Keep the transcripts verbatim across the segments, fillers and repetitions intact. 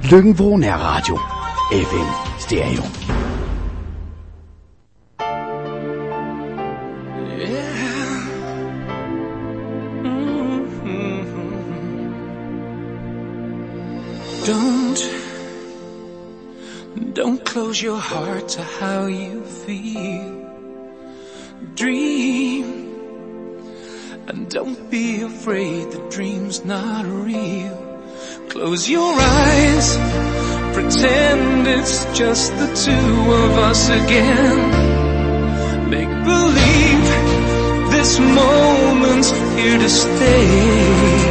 Løkken-Vrå Nærradio. F M Stereo. Don't, don't close your heart to how you feel. Dream, and don't be afraid the dream's not real. Close your eyes, pretend it's just the two of us again. Make believe this moment's here to stay.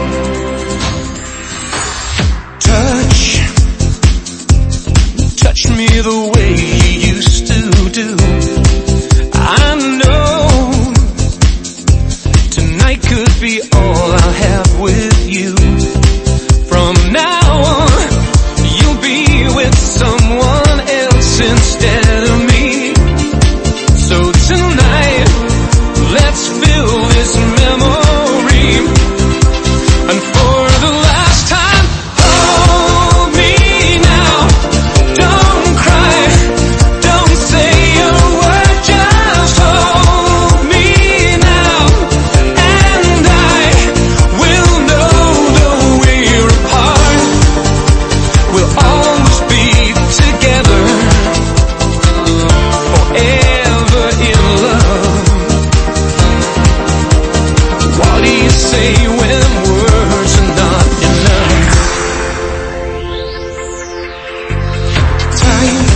Touch, touch me the way you used to do. I know tonight could be all I'll have with you. From now on, you'll be with someone else instead of me. So tonight, let's fill this memory. And for the last time, hold me now. Don't cry, don't say a word, just hold me now. And I will know though we're apart, we'll always be together, forever in love. What do you say when words are not enough? Time,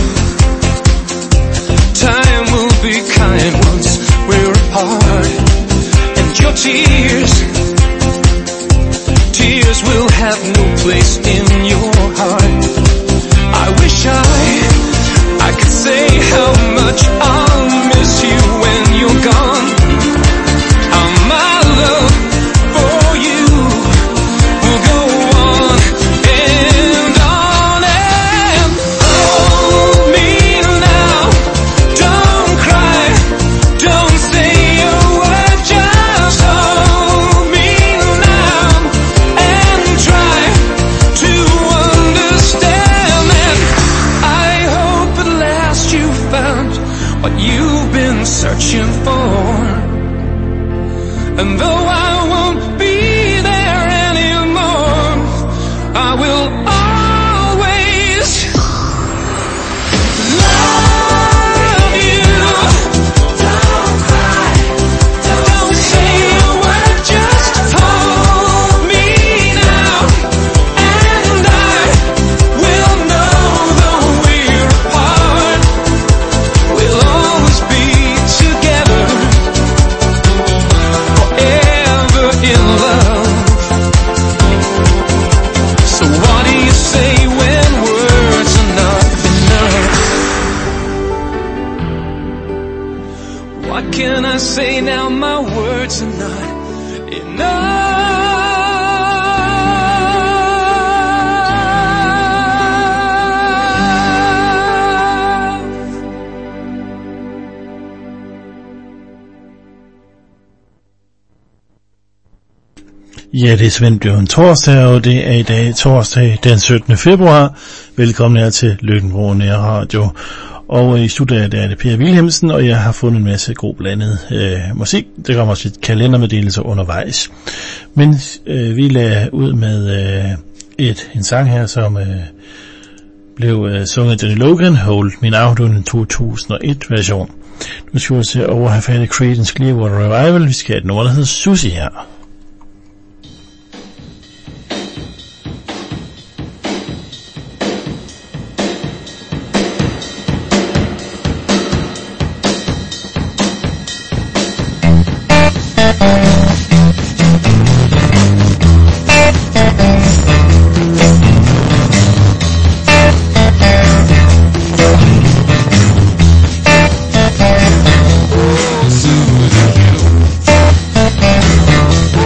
time will be kind once we're apart. And your tears, tears will have no place in your heart. I wish I, I could say how much I'll miss you when you're gone. How my love for you will go on and on and hold me now. Don't cry, don't say a word, just hold me now. And try to understand. And I hope at last you found what you've been searching for. And though I won't be there anymore, I will always love you. Don't cry, don't say a word, just hold me now. And I will know though we're apart, we'll always be together, forever in love. So what do you say when words are not enough? What can I say now? My words are not enough. Ja, det er Svend blev en torsdag, og det er i dag torsdag den syttende februar. Velkommen her til Løkken-Vrå Nærradio. Og i studiet er det Per Wilhelmsen, og jeg har fundet en masse god blandet øh, musik. Det kommer også lidt kalendermeddelelser undervejs. Men øh, vi lader ud med øh, et, en sang her, som øh, blev øh, sunget af Johnny Logan, Hold Me Now, det var en to tusind og et version. Nu skal vi se over at have fat i Creedence Clearwater Revival. Vi skal have et nummer, der hedder Susie her. Oh, Susie, you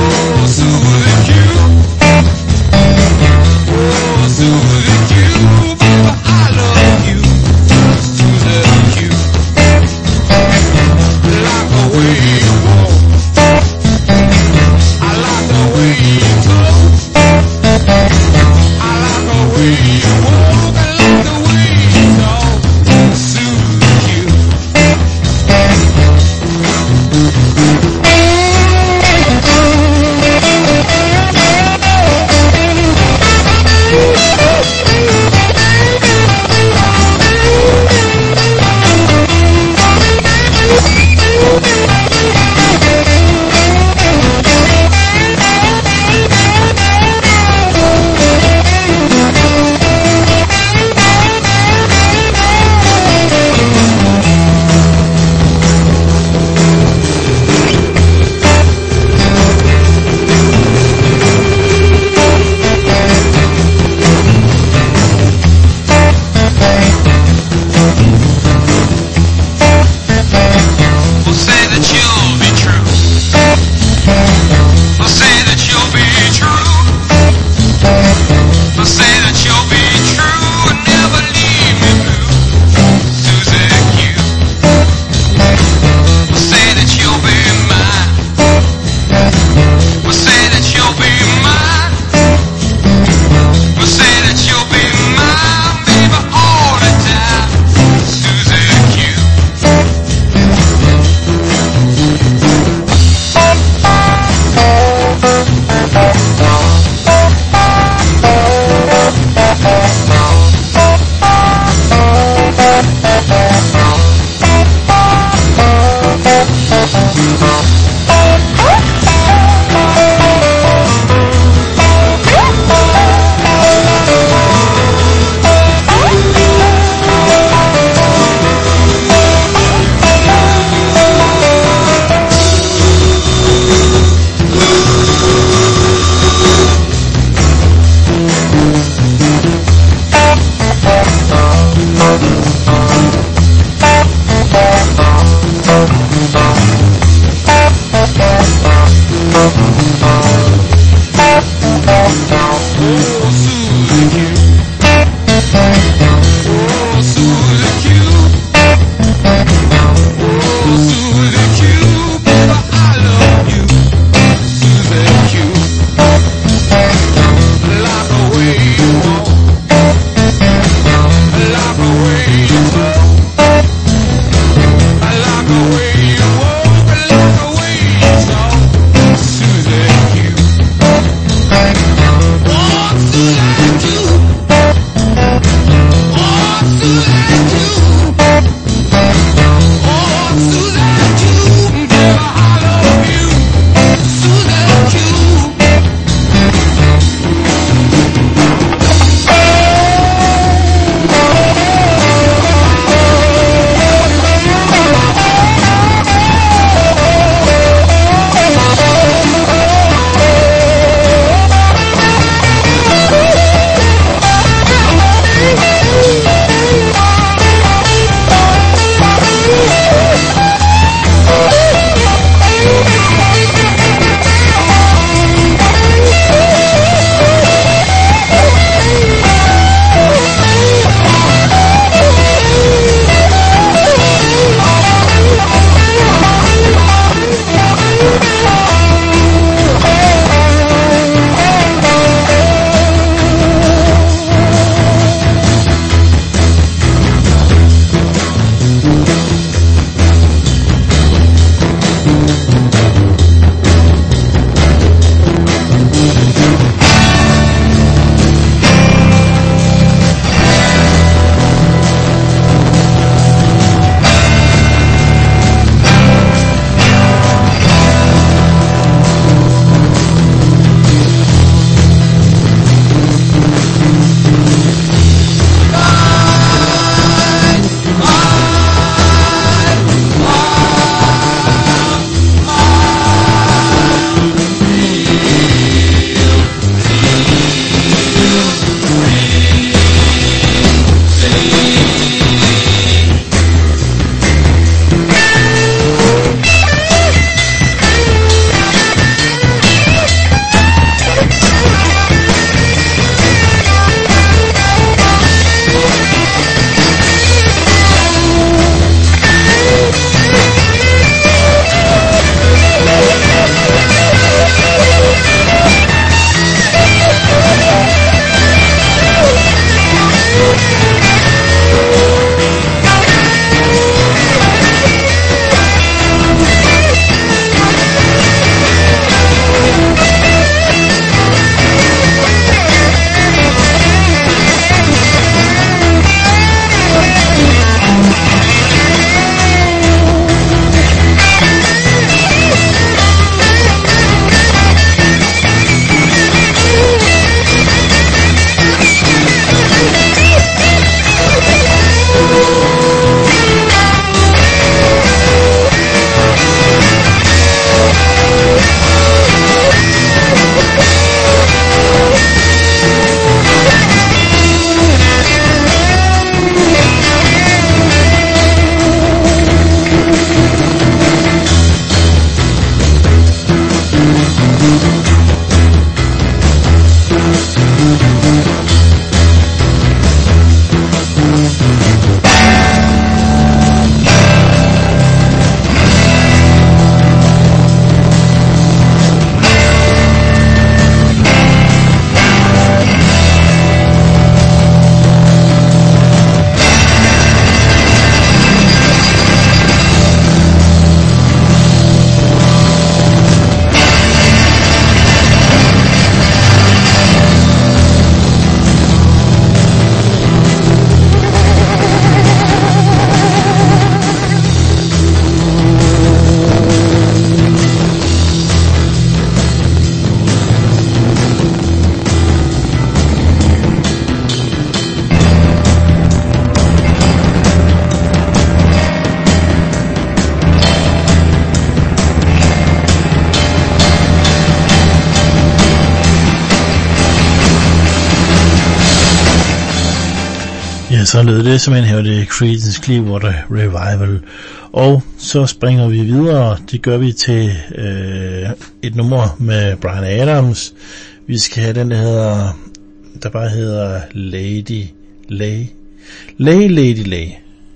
Ja, så lød det simpelthen her, det er Creedence Clearwater Revival. Og så springer vi videre, det gør vi til øh, et nummer med Bryan Adams. Vi skal have den, der hedder, der bare hedder Lady Lay. Lay, Lady Lay.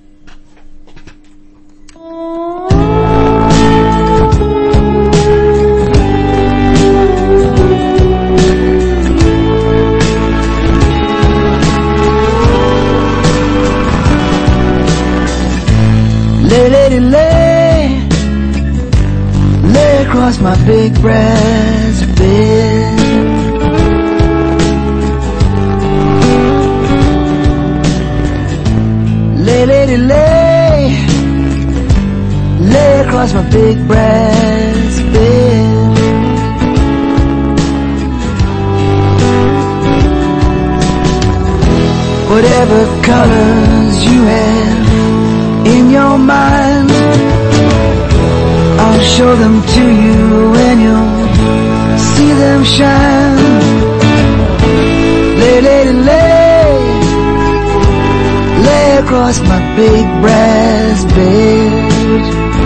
Lay, lady, lay, lay across my big brass bed. Lay, lady, lay, lay across my big brass bed. Whatever colors you have in your mind, I'll show them to you and you'll see them shine. Lay, lady, lay, lay across my big brass bed.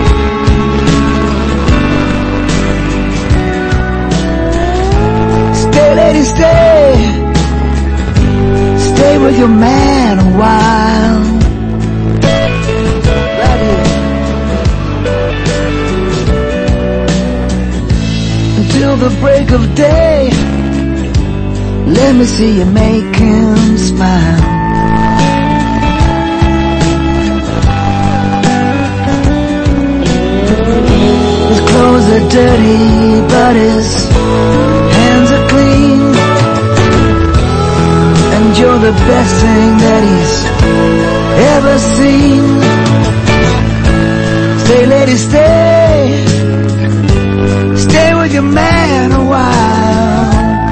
Stay, lady, stay, stay with your man a while. Till the break of day, let me see you make him smile. His clothes are dirty, but his hands are clean, and you're the best thing that he's ever seen. Stay, lady, stay, stay with your man a while.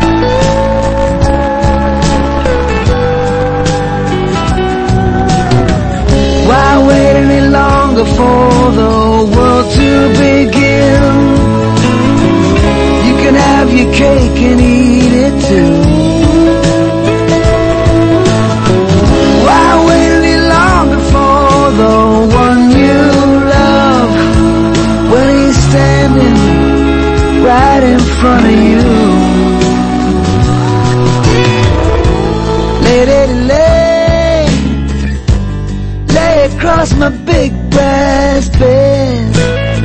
Why wait any longer for the world to begin? You can have your cake and eat it too. Why wait any longer for the one you love when he's standing right in front of you? Lay, lady, lay, lay across my big brass bed.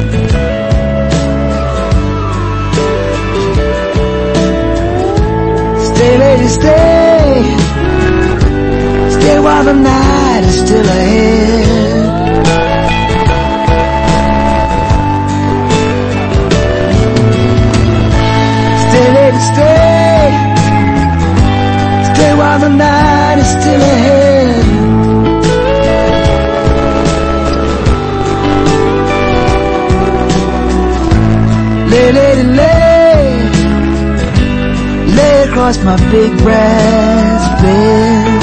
Stay, lady, stay, stay while the night is still ahead. Stay, lady, stay, stay while the night is still ahead. Lay, lady, lay, lay across my big brass bed.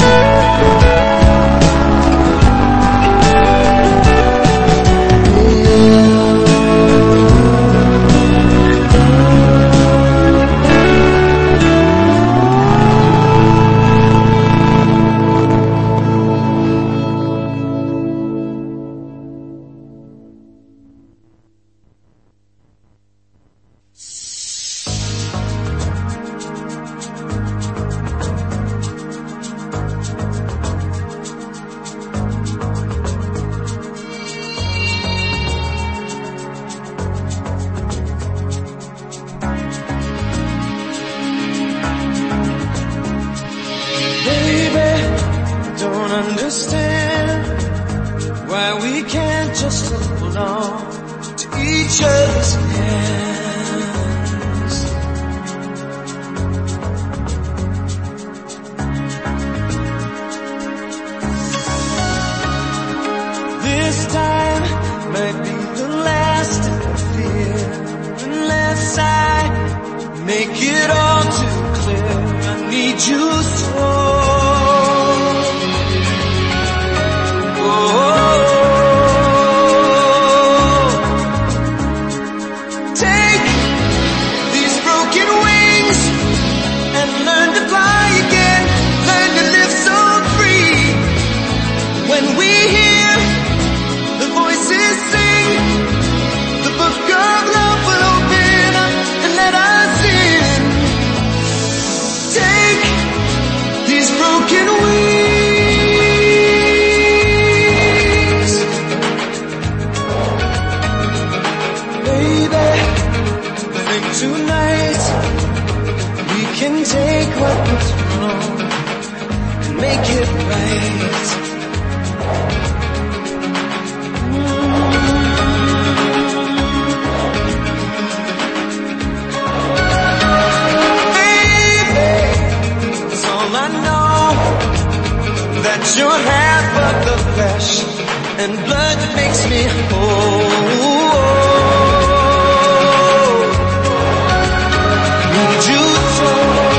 take these broken wings. Baby, I think tonight we can take what was wrong and make it right. Your hand but the flesh and blood that makes me whole. Need you so.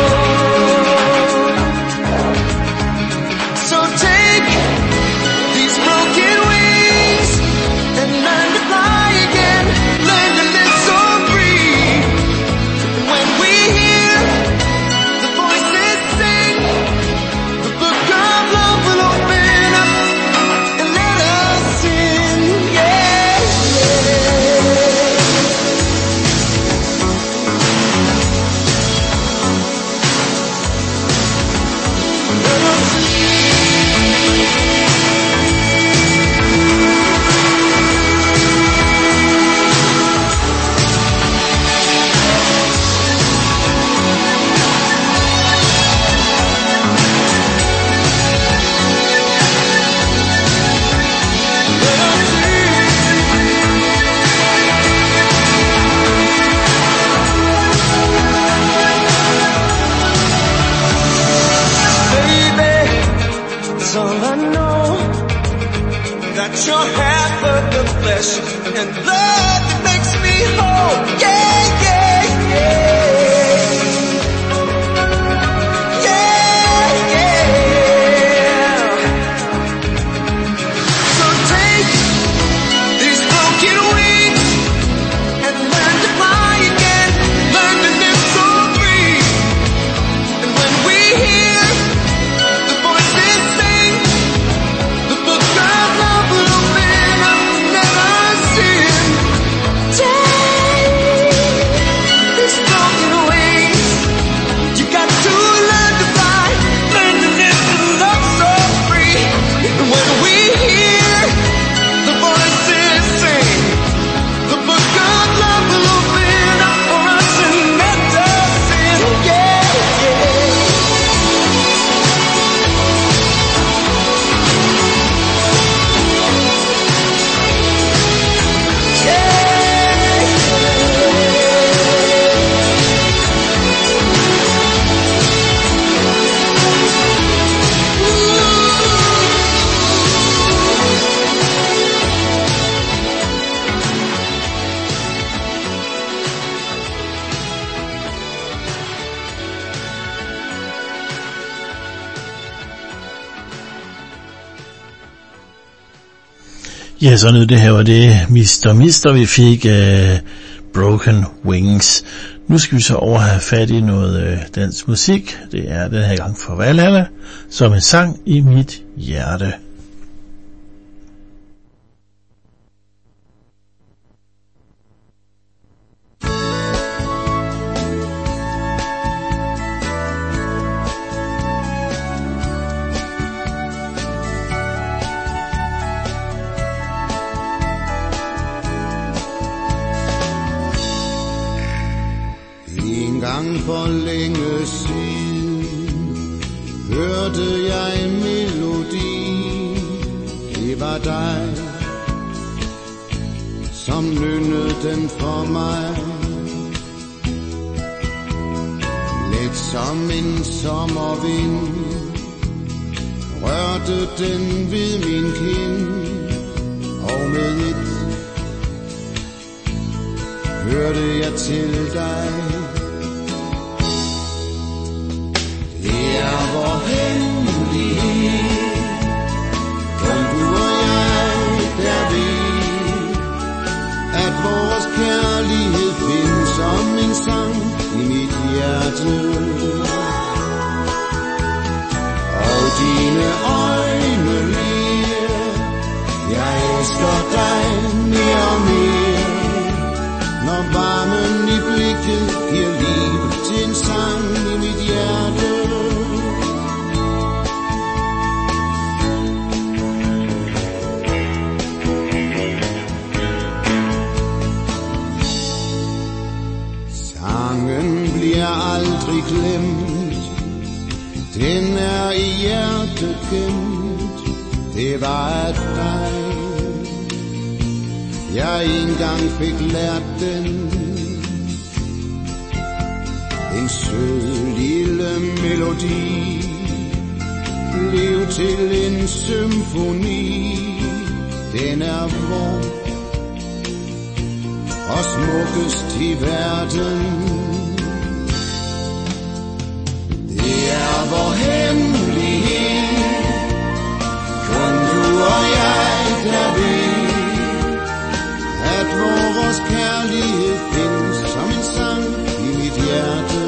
So take these broken wings and learn to fly again. Learn to live so free. When we hear the voices sing, the book of love will open up and let us in, yeah, yeah. Let us your hand but the flesh and blood that makes me whole. Yeah, yeah, yeah. Yeah, yeah. So take these broken wings and learn to fly again. Learn to live so free. And when we hear the voices sing, the book of love will open up and let us in. Take these broken wings. You got to learn to fly, learn to live and love so free. And when we hear the voices sing, the book of love will open up for us and let us in. Yeah, yeah. Ja, så det her var det mister Mister vi fik uh, Broken Wings. Nu skal vi så over have fat i noget uh, dansk musik. Det er den her gang fra Valhalla, som en sang i mit hjerte. En gang for længe siden hørte jeg en melodi. Det var dig, som nynnede den for mig. Let som en sommervind rørte den ved min kind, og med et hørte jeg til dig. Det er vor hemmelighed, kun du og jeg, der ved, at vores kærlighed findes som en sang i mit hjerte. Og dine øjne ler, jeg elsker dig mere og mere, når varmen i blikket giver liv til en sang i mit hjerte. Den er i hjertet gemt, det var af dig. Jeg engang fik lært den. En sød lille melodi blev til en symfoni. Den er vor og smukkest i verden. Det er vor hemmelighed, kun du og jeg, der ved, at vores kærlighed findes som en sang i mit hjerte.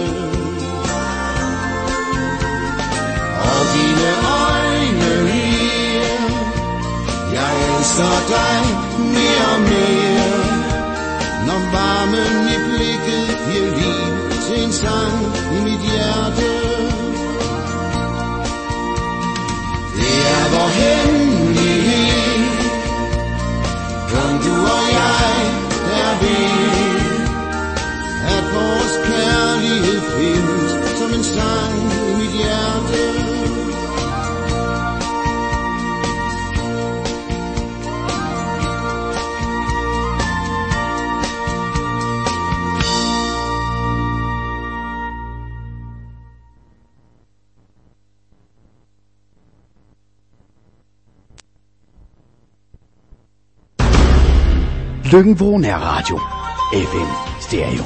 Og dine øjne her, jeg elsker dig mere og mere, når varmen i blikket giver liv til en sang i mit hjerte. Det er vor hemmelighed, kun du og jeg, der ved, at vores kærlighed findes som en sang i mit hjerte. Løkken-Vrå Nærradio. F M Stereo.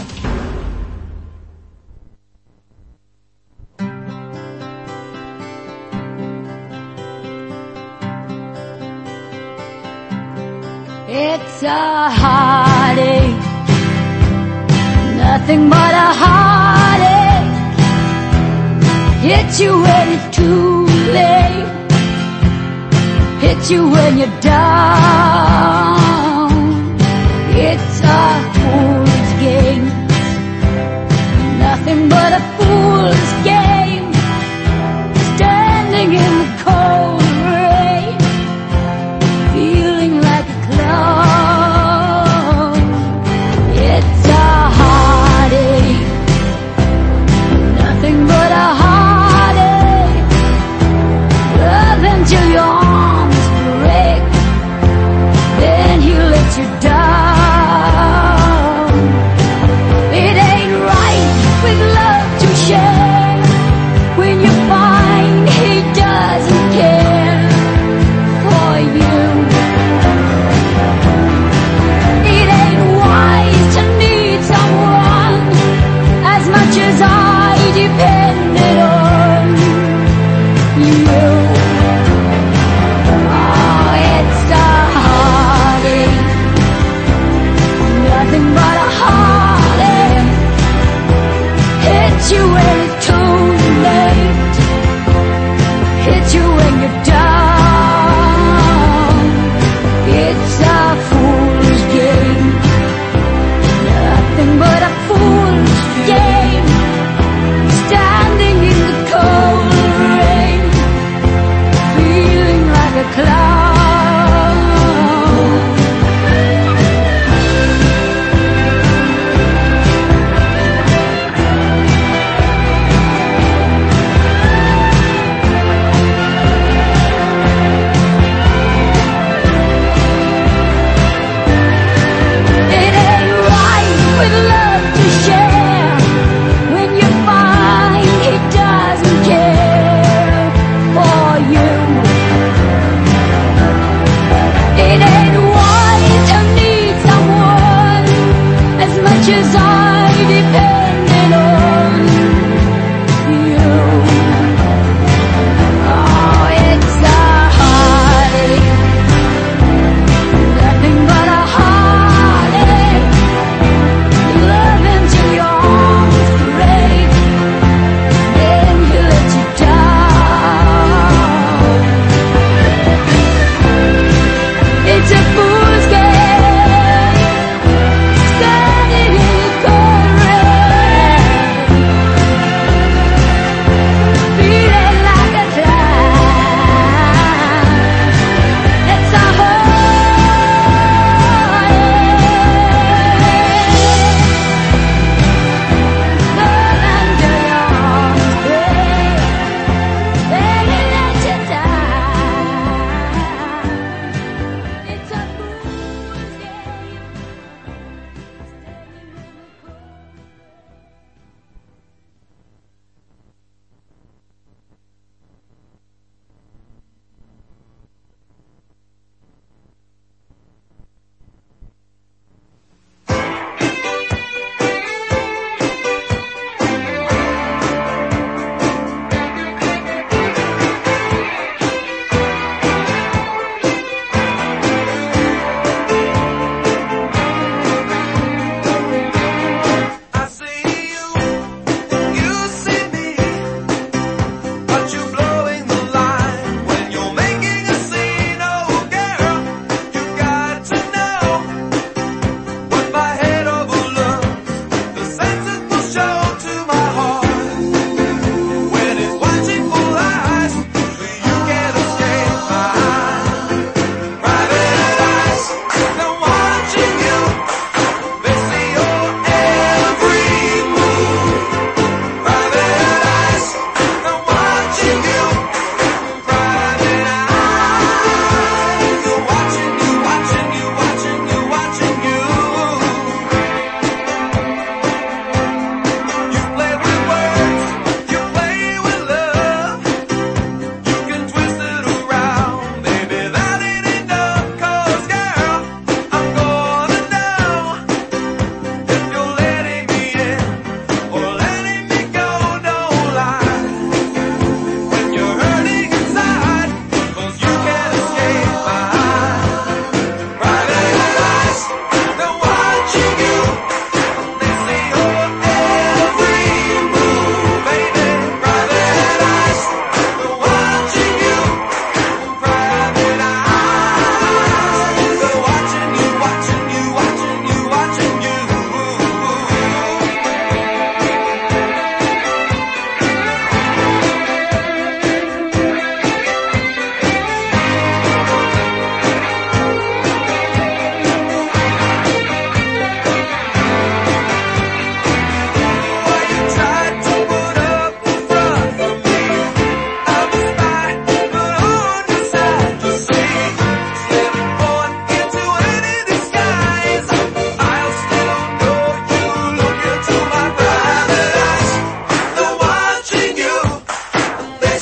It's a heartache, nothing but a heartache. Hits you when it's too late, hits you when you're down. It's a fool's game, nothing but a fool's game. Standing in the cold rain, feeling like a clown. It's a heartache, nothing but a heartache. Love until your arms break, then he lets you down. It ain't right with love to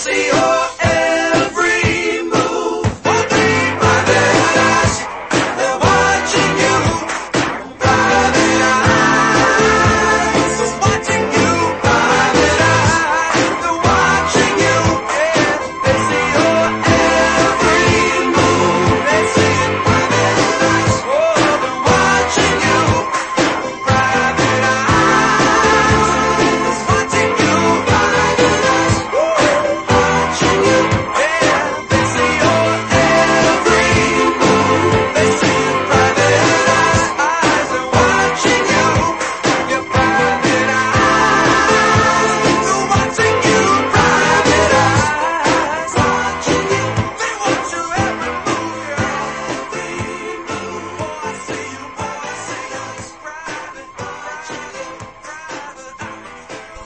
see your every move. Private eyes, they're watching you. Private eyes, they're watching you. Private eyes, they're watching you. Yeah, they see your every move. They see it. Private eyes, oh, they're watching you. Private eyes, they're watching you. Private eyes, oh, watching you. Yeah, they see your every move. They see it. Private eyes, they're watching you. Your private eyes, they're watching you. Private eyes, watching you. They watch you every move, your every move. Oh, I see you, oh, I see you. It's private, watching you. Private eyes,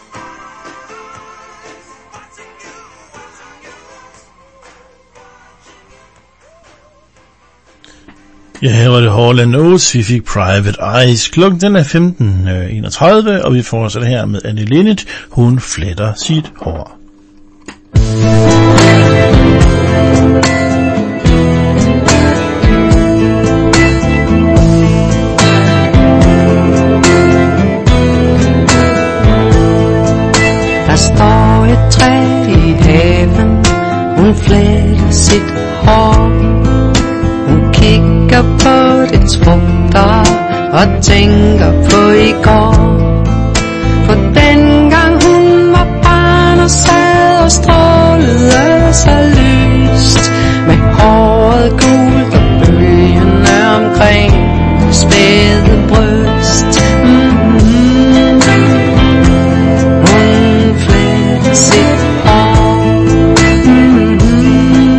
watching you, watching you. Ja, her var det Hall and Oates. Vi fik Private Eyes. Klokken den er femten enogtredive, og vi fortsætter her med Annie Linnet. Hun fletter sit hår. Der står et træ i haven, hun fletter sit hår. Hun kigger på dets frugter og tænker på i går. På dengang hun var barn og sad og strålede så lyst, med håret gult og bølgende omkring det spæde bryst. Mm-hmm. Hun fletter sit hår. Mm-hmm.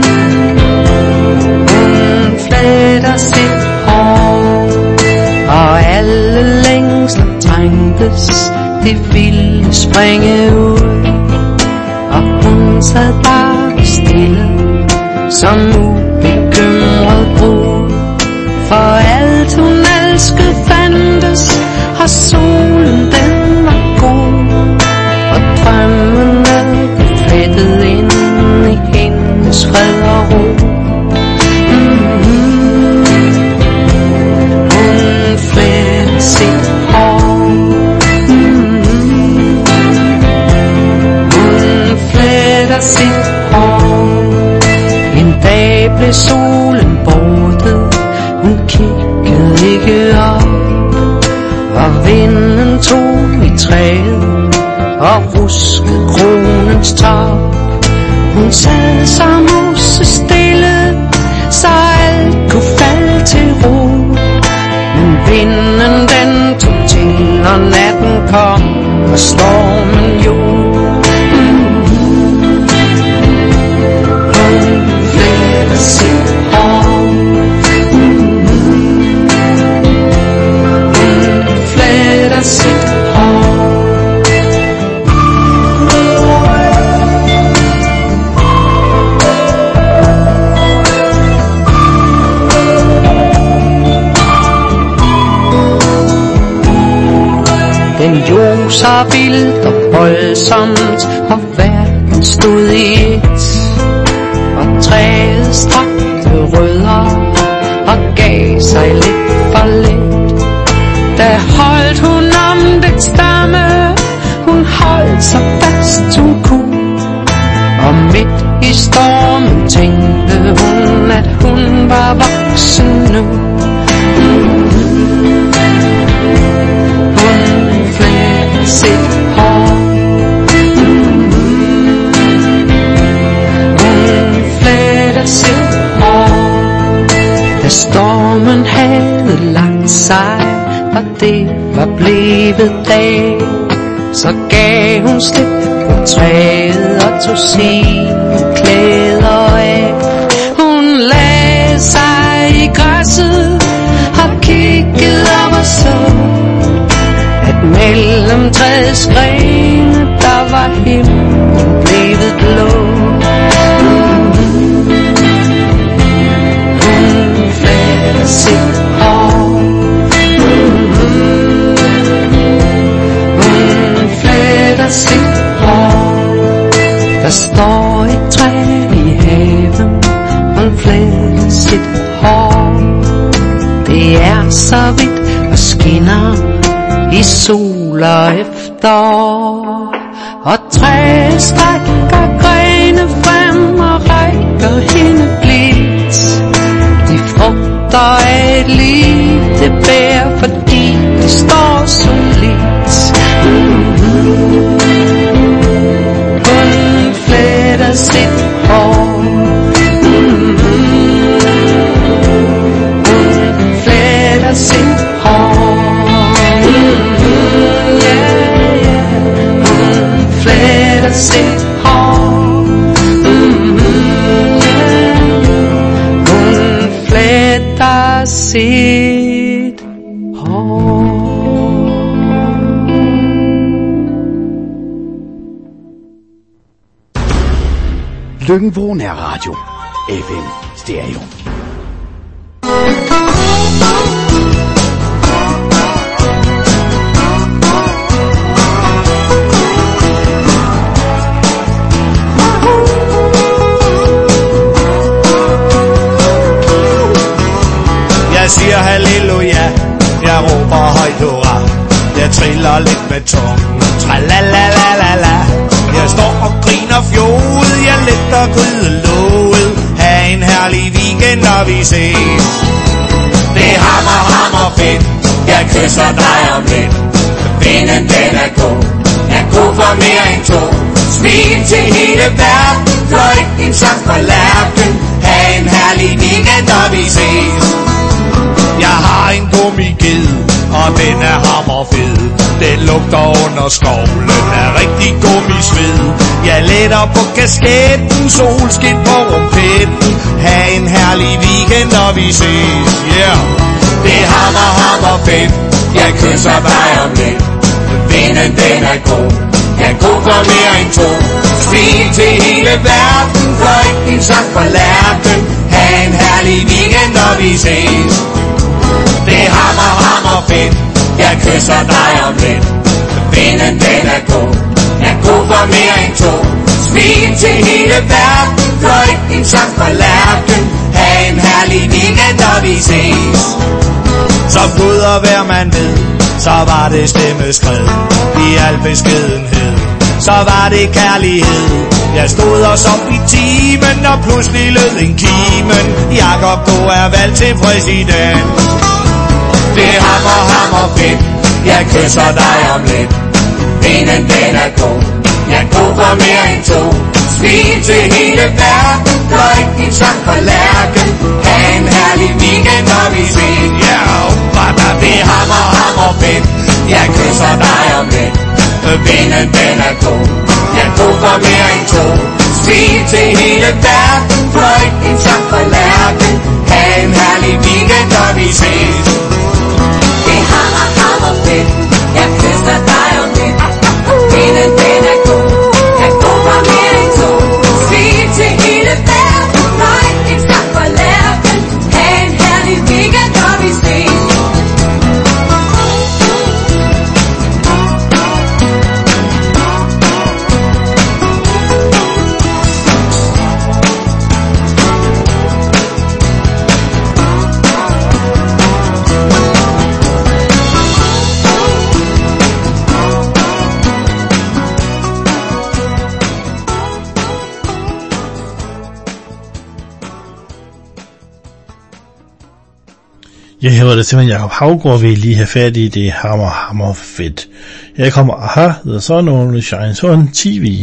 Hun fletter sit hår, og alle længsler trængtes, det ville springe ud. Og hun sad bare stille, som ubekymret brud. For alt hun elskede fandtes, og solen den var god. Og drømmene blev flettet ind i hendes fred og ro. Mm-hmm. Hun fletter sit hår. Mm-hmm. Hun fletter sit hår. En dag blev solen borte, hun kiggede ikke op. Og vinden tog i træet og ruskede kronens top. Hun sad så musestille, så alt kunne falde til ro. Men vinden den tog til, og natten kom, og stormen jo. Mm-hmm. Hun fletter sit hår. Mm-hmm. Hun fletter sit hår. Den joser vildt og voldsomt, og verden stod i et. Og træet strakte rødder og gav sig lidt for lidt. Da holdt hun om det stamme, hun holdt så fast hun kunne. Og midt i stormen tænkte hun, at hun var voksen nu. Hun fletter sit hår. Hun fletter sit hår. Da stormen havde lagt sig, og det var blevet dag, så gav hun slip på træet og tog sine klæder af. Hun lagde sig i græsset og kiggede op og så, at mellem træets grene, der var himlen blevet blå. Hun fletter sit hår. Hun fletter sit hår. Der står står et træ i haven, hun fletter sit hår. Det er så hvidt og skinner i sol og efterår. Og træet strækker grene frem og rækker hende blidt. De frugter af et liv, det bærer, fordi det står solidt. Mm-hmm. Hun fletter sit hår. Mm-hmm. Hun fletter sit hår. Mm-hmm. Yeah, yeah. Hun fletter sit hår. Mm-hmm. Yeah. Hun fletter sit hår. Løkken-Vrå Nærradio. F M Stereo. Jeg siger halleluja, jeg råber højt hurra. Jeg triller lidt med tungen, tralalalala. Jeg står og griner fjoget, jeg letter grydelåget. Ha' en herlig weekend, når vi ses. Det er hammer, hammer fedt, jeg kysser dig om lidt. Vinden den er god, jeg god for mere end to. Smil til hele verden, fløjt en sang på lærken. Ha' en herlig weekend, når vi ses. Jeg har en gummiged, og den er hammerfed. Den lugter under skovlen af rigtig gummisved. Jeg letter på kasketten, solskin på rumpetten. Ha' en herlig weekend, når vi ses, yeah. Det er hammer, hammer fedt, jeg kysser dig om lidt. Vinden den er god, jeg er god for mere end to. Smil til hele verden, fløjt en sang på lærken. Ha' en herlig weekend, når vi ses. Det er hammer, hammer fedt, jeg kysser dig om lidt. Vinden den er god, jeg er god for mere end to. Smil til hele verden, fløjt en sang på lærken. Ha' en herlig weekend, når vi ses. Som Gud og hver man ved, så var det stemmeskred. I al beskedenhed, så var det kærlighed. Jeg stod og sov i timen, og pludselig lød en kimen. Jakob, du er valgt til præsident. Det er hammer, hammer fedt, jeg kysser dig om lidt. Vinden den er god, jeg er god for mere end to. Smil til hele verden, fløjt en sang på lærken. Ha' en herlig weekend, når vi ses. Ja, yeah, det er hammer, hammer fedt, jeg kysser dig om lidt. Vinden den er god, jeg er god for mere end to. Smil til hele verden, fløjt en sang på lærken. Ha' en herlig weekend, når vi ses. Det er hammer, hammer fedt, jeg kysser dig om lidt. Vinden den er god, jeg er god for mere end to. Smil til hele verden, fløjt en sang på lærken. Ha' en herlig weekend, når vi ses. Ja, her var det simpelthen Jacob Haugaard, vi lige have fat i. Det hammer, hammer fedt. Her kommer Aha, The Sun Only Shines on T V.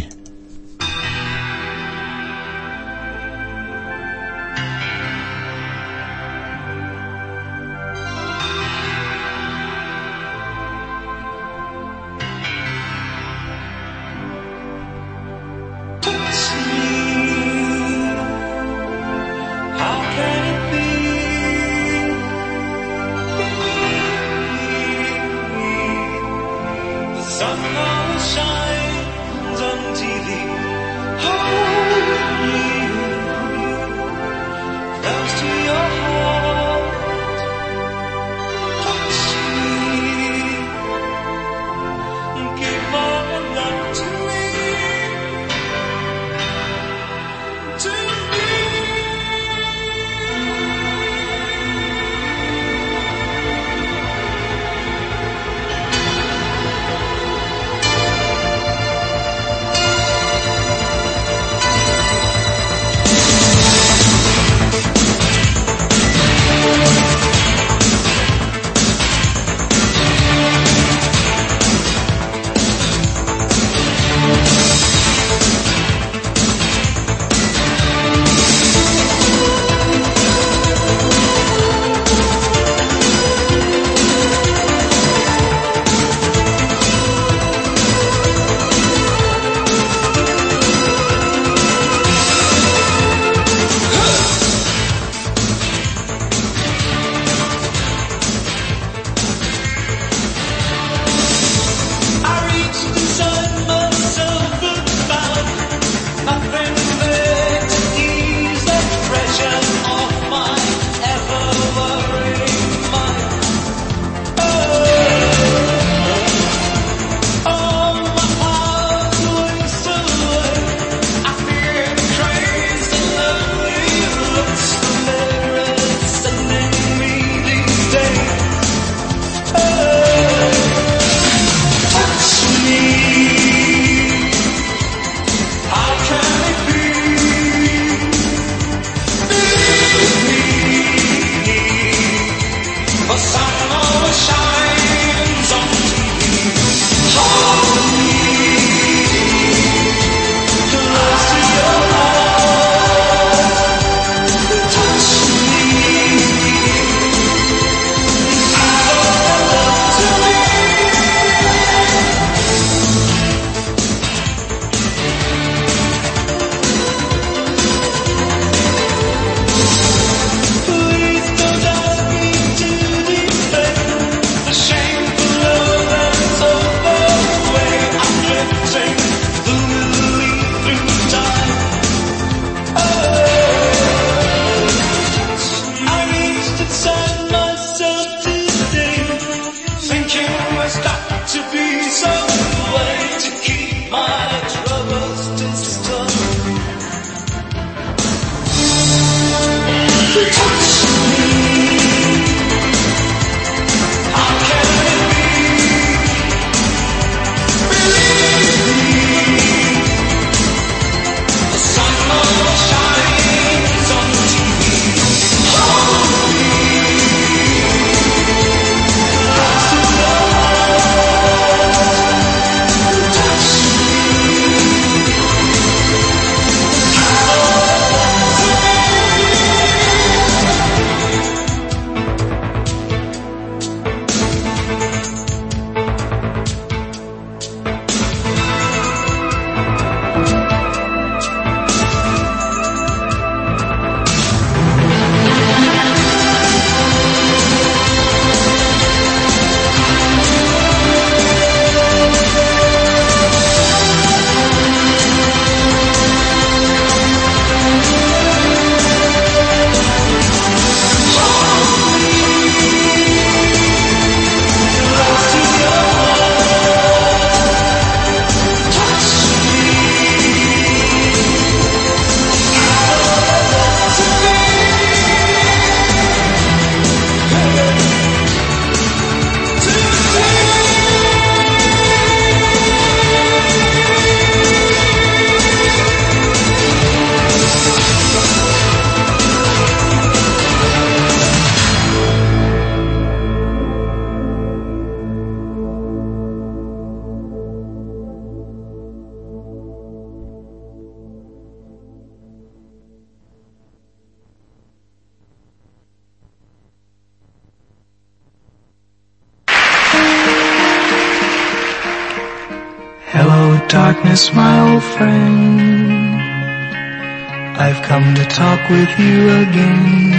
darkness, my old friend, I've come to talk with you again,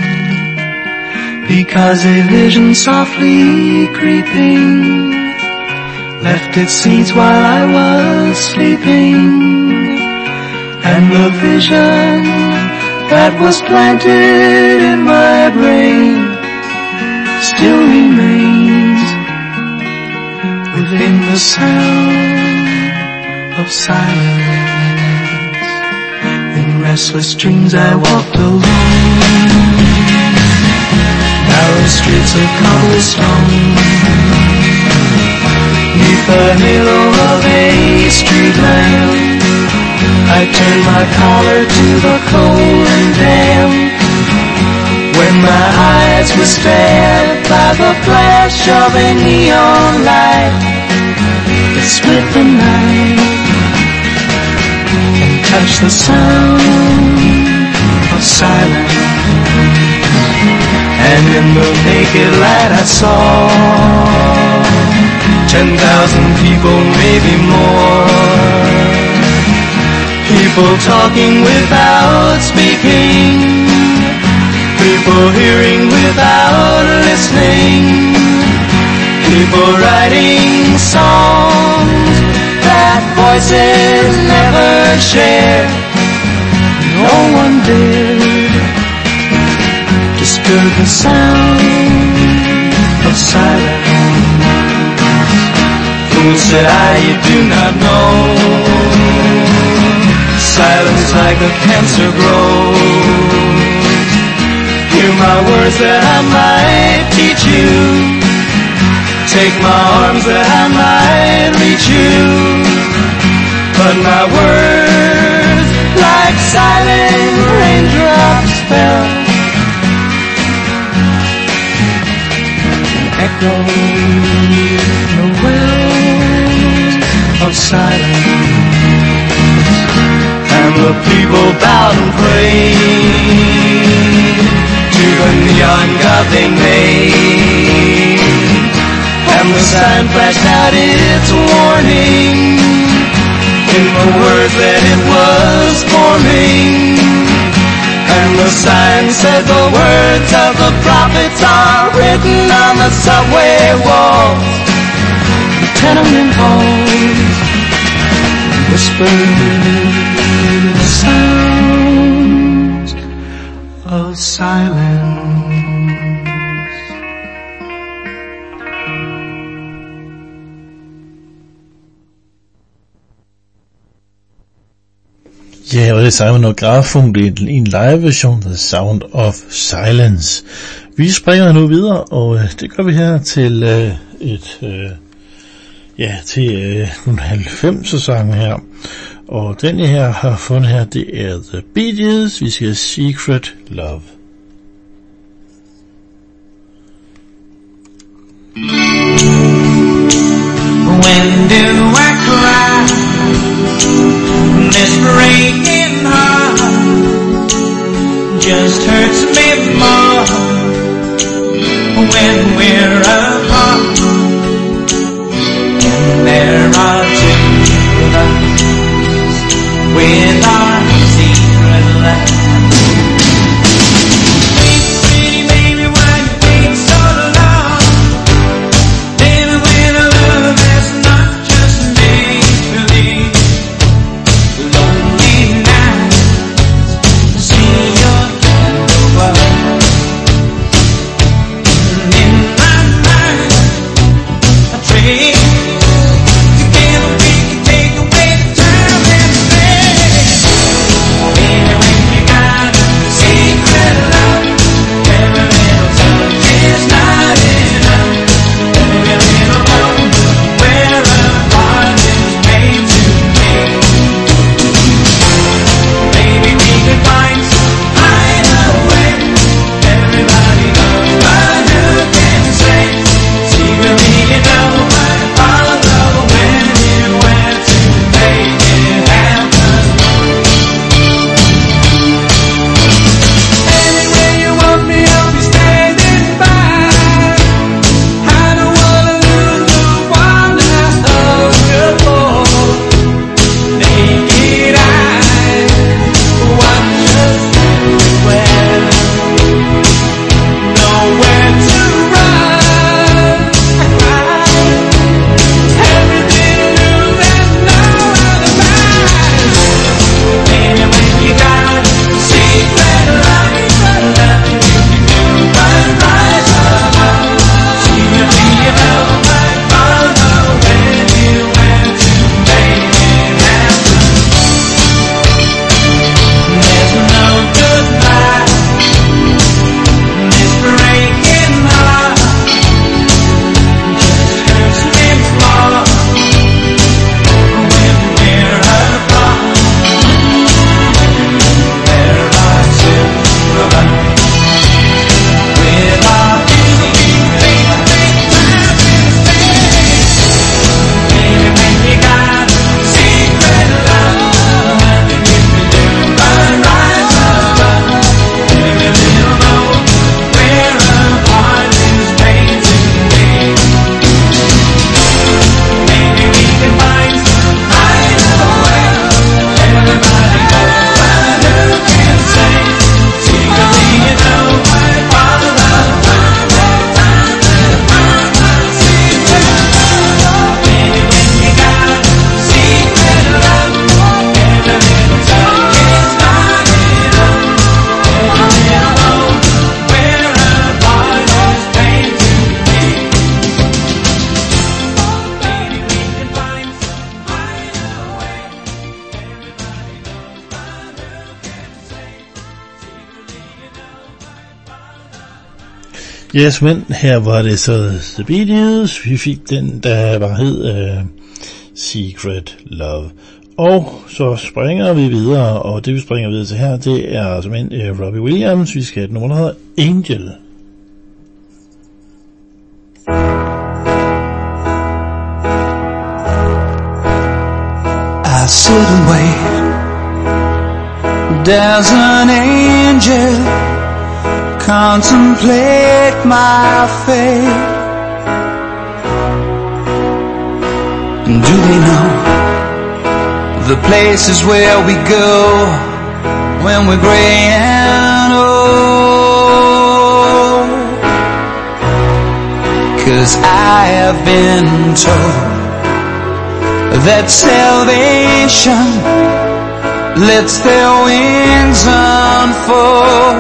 because a vision softly creeping left its seeds while I was sleeping, and the vision that was planted in my brain still remains within the sound of silence. In restless dreams I walked alone, narrow streets of cobblestone, neath the halo of a street lamp, I turned my collar to the cold and damp. When my eyes were stared by the flash of a neon light that split the night and touched the sound of silence, and in the naked light I saw ten thousand people, maybe more, people talking without speaking, people hearing without listening, people writing songs that voices never shared. No one dared disturb the sound of silence. Fool, said I, you do not know, silence like a cancer grows. Hear my words that I might teach you, take my arms that I might reach you, but my words like silent raindrops fell and echoed the wells of silence, and the people bowed and prayed to the neon god they made, and the sign flashed out its warning in the words that it was forming, and the sign said the words of the prophets are written on the subway walls, the tenement halls, whispered the sounds of silence. Ja, og det er Simon og Garfunkel i en live-version, The Sound of Silence. Vi springer nu videre, og øh, det gør vi her til øh, et, øh, ja, til øh, nogle halvfemser sange her. Og den jeg her har fundet her, det er The Bee Gees. Vi skal Secret Love. When do I cry? This breaking heart just hurts me more when we're apart, and there are two of us with our secret love. In my mind Yes, men her var det så The Bee Gees. Vi fik den, der var hed uh, Secret Love. Og så springer vi videre, og det vi springer videre til her, det er simpelthen uh, Robbie Williams. Vi skal have et nummer, der hedder Angel. I sit and wait. There's an angel contemplate my fate. And do they know the places where we go when we're gray and old? 'Cause I have been told that salvation lets their wings unfold.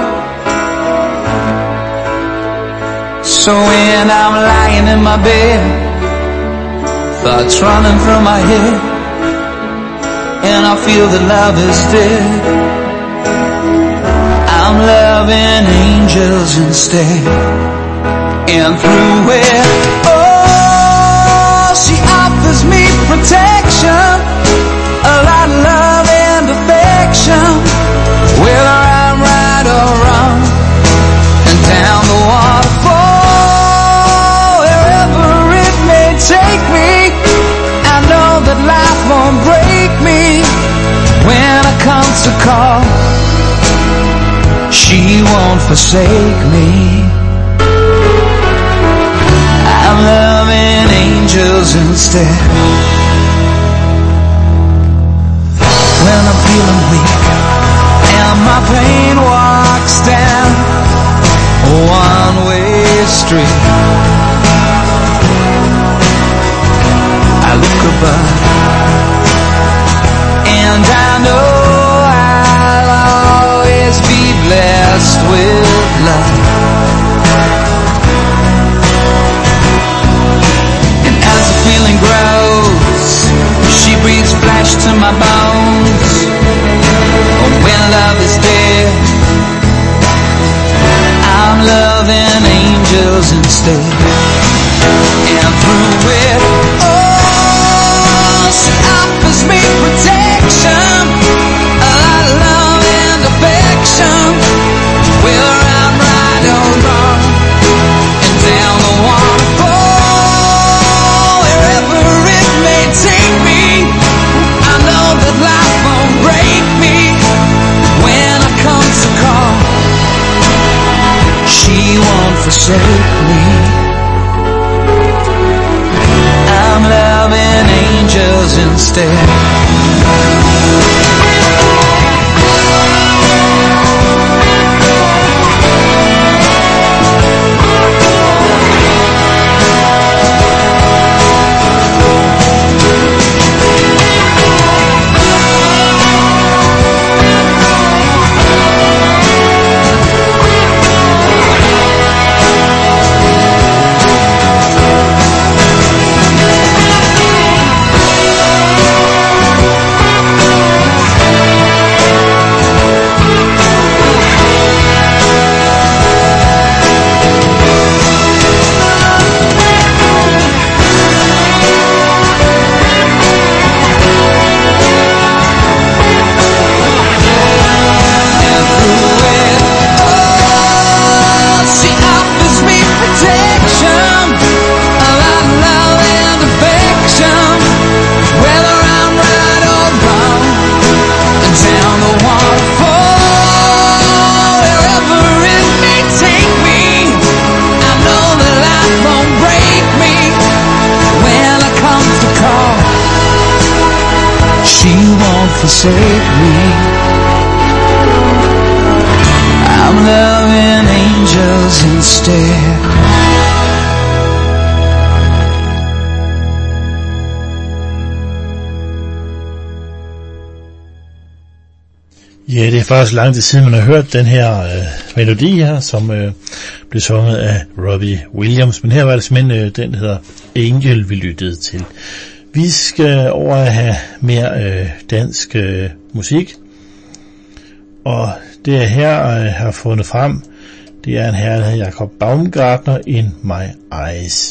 So when I'm lying in my bed, thoughts running through my head, and I feel that love is dead, I'm loving angels instead. And through it, oh, she offers me protection, a lot of love and affection, whether I'm right or wrong. And down the waterfall, wherever it may take me, I know that life won't break me. When it comes to call, she won't forsake me. I'm loving angels instead. When I'm feeling weak and my pain walks down a one-way street, I look above and I know I'll always be blessed with love. And as the feeling grows, she breathes flesh to my bones. Oh, when love is dead, I'm loving angels instead. And through it, oh, she offers me protection, a lot of love and affection, whether I'm right or wrong. And down the waterfall, wherever it may take me, I know that life won't break me. When I come to call, she won't forsake me. I'm loving angels instead. Forsake me. I'm loving angels instead. Ja, det er faktisk lang tid siden, man har hørt den her øh, melodi her, som øh, blev sunget af Robbie Williams. Men her var det simpelthen øh, den, der hedder Angel, vi lyttede til. Vi skal over at have mere øh, dansk øh, musik, og det jeg her øh, har fundet frem, Det er en herre, der hedder Jacob Baumgartner, In My Eyes.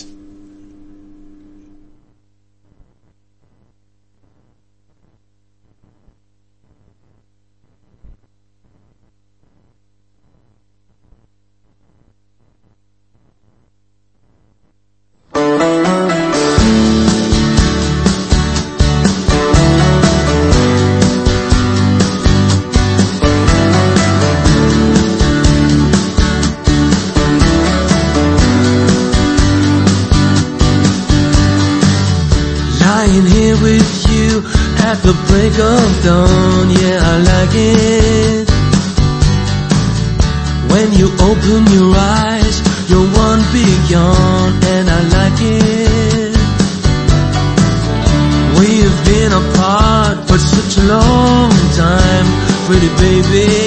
The break of dawn, yeah, I like it. When you open your eyes, you're one big yawn, and I like it. We've been apart for such a long time, pretty baby.